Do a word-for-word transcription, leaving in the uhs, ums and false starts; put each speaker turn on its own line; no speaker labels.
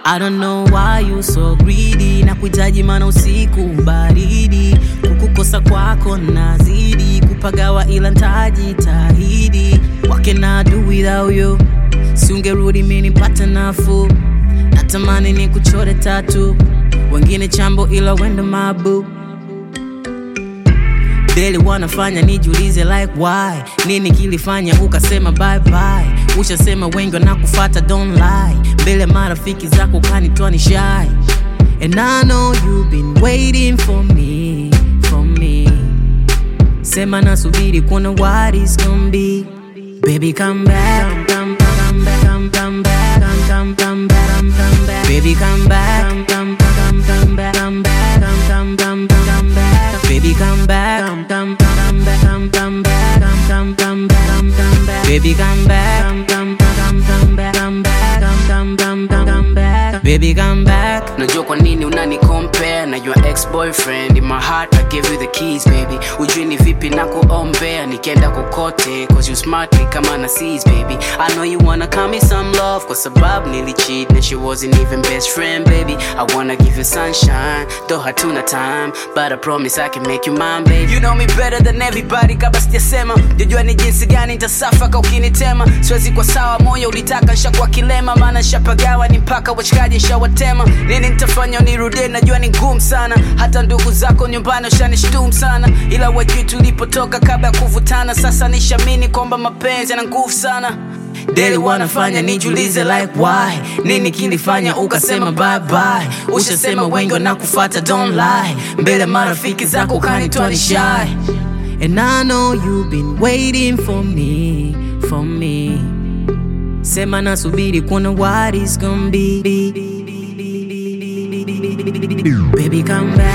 I don't know why you so greedy. Na kuitaji mana usiku baridi. Kukukosa kwako nazidi. Kupagawa ila ntaji tahidi. What can I do without you? Siungerudi mini pata nafu. Natamani ni kuchore tatu. Wengine chambo ila wendo mabu. Daily wanafanya nijulize like why. Nini kilifanya ukasema bye bye. Ushasema wengi wanakufata don't lie. Mbele marafiki zako kanitoa ni shy. And I know you've been waiting for me, for me. Sema nasubiri kuona what it's gonna be. Baby come back, come, come back, come, come back, come, come, come back, come, come back. Baby come back, come, come, come, come back, come back, come, come, come, come back. Baby come back, come, come, come back, come, come back, come, come, come back, come, come back. Baby come back, come, come, come, come back, come back, come, come, come, come back. Baby come back.
Najua kwa nini unani compare na your ex-boyfriend. In my heart I gave you the keys baby. Ujui ni vipi na kuombea nikienda kokote. Cause you smart kama na seas baby. I know you wanna call me some love. Kwa sababu nili cheat and she wasn't even best friend baby. I wanna give you sunshine though hatuna time. But I promise I can make you mine baby. You know me better than everybody kabla sijasema. Jujua ni jinsi gani nitasafa ka ukinitema. Siwezi kwa sawa moyo ulitaka nishakuwa kilema. Maana nishapagawa ni mpaka wachikaji nishawatema. Nini nitafanya unirudie najua ni ngumu sana. Hata ndugu zako nyumbani ushanishtumu sana. Ila wajui tulipotoka kabla ya kuvutana. Sasa nishamini kwamba mapenzi yana nguvu sana.
Daily wanafanya nijulize like why. Nini kilifanya ukasema bye bye. Ushasema wengi wanakufata don't lie. Mbele marafiki zako kanitoa ni shy. And I know you've been waiting for me, for me. Sema nasubiri kuona what it's gonna be. Baby come back.